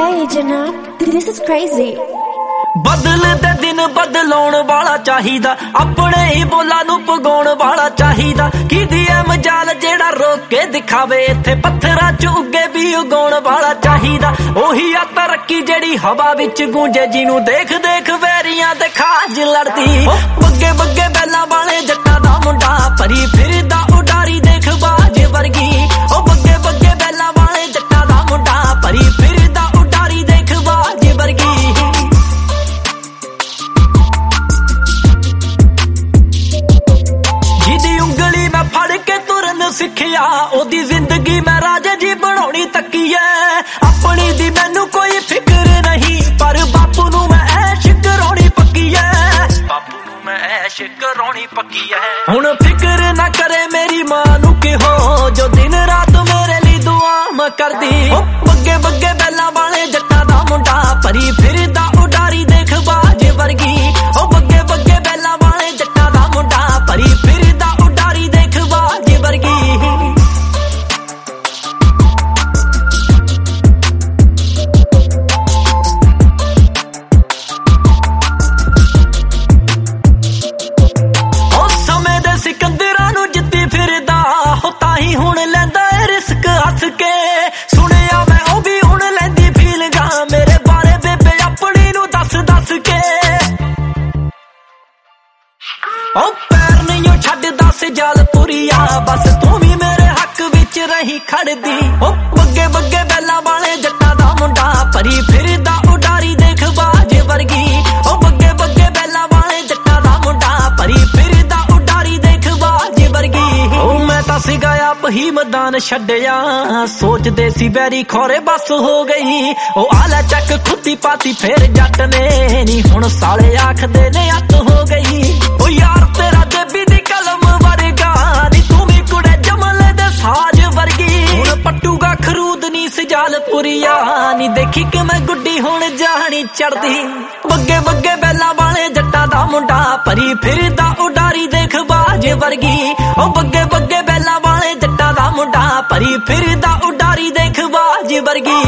Hey जनाब, this is crazy. बदलते दिन बदलाउण वाला चाहिदा, अपने ही बोला नू पगाउण वाला चाहिदा। कीदी ऐ मजाल जेड़ा रोक के दिखावे, इत्थे पत्थरां च उगे भी उगाउण वाला चाहिदा। ओही आ तरक्की जेड़ी हवा विच गूंजे, जिनू देख देख वैरियां दे खाज लड़दी। बग्गे बग्गे बैलां वाले जट्टां दा मुंडा, भरी फिरदा उडारी देख बाज वर्गी। ओ बग्गे बग्गे बैलां वाले जट्टां दा मुंडा, भरी फिरदा उडारी देख बाज वर्गी। सिखिया ओदी जिंदगी मैं राजे जी बनाउणी तकी है। अपनी दी मैनू कोई फिक्र नहीं, पर बापू नू मैं ऐश कराउणी पक्की है। बापू नू मैं ऐश कराउणी पक्की है। हुण फिक्र ना करे मेरी मां नू कि हो, जो दिन रात मेरे लिए दुआ मैं करदी। बग्गे बग्गे बैलां वाले जट्टां दा मुंडा, भरी फिरदा उडारी देख बाज वर्गी। ओ बग्गे बग्गे बैलां वाले जट्टां दा मुंडा, भरी फिरदा उडारी देख बाज वर्गी। सिकंदरां नू जित्ती फिरदा हो, ताही हुण लैंदा रिस्क हस के। सुनिया मैं ओ भी हुण लैंदी फीलिंगां, मेरे बारे बेबे अपनी नू दस दस के। ओ पैर नहीं छड्डदा सिजाल पुरिया, बस तू भी मेरे हक विच रही खड़दी। ओ बग्गे बग्गे बैलां वाले जट्टां दा मुंडा, भरी फिरदा उडारी देख बाज वर्गी। ओ बग्गे बग्गे बैलां वाले जट्टां दा मुंडा, भरी फिरदा उडारी देख बाज वर्गी। ओ मैं तां सीगा आप ही मैदान छड्डिया, सोचदे सी बैरी खोरे बस हो गई। ओ आला चक खुदी पाती फिर जट ने नी, हुण साले आखदे ने अत हो गई। ओ यार तेरा देबी दी कलम वर्गा, नी तू भी कुड़े जमल दे साज वर्गी। हुण पट्टूगा खरूदनी सिजाल पुरिया, नी देखी कि मैं गुड्डी हुण जानी चढ़दी। बग्गे बग्गे बैलां वाले जट्टां दा मुंडा, भरी फिरदा उडारी देख बाज वर्गी। ओ बग्गे बग्गे बैलां वाले जट्टां दा मुंडा, भरी फिरदा उडारी देख बाज वर्गी।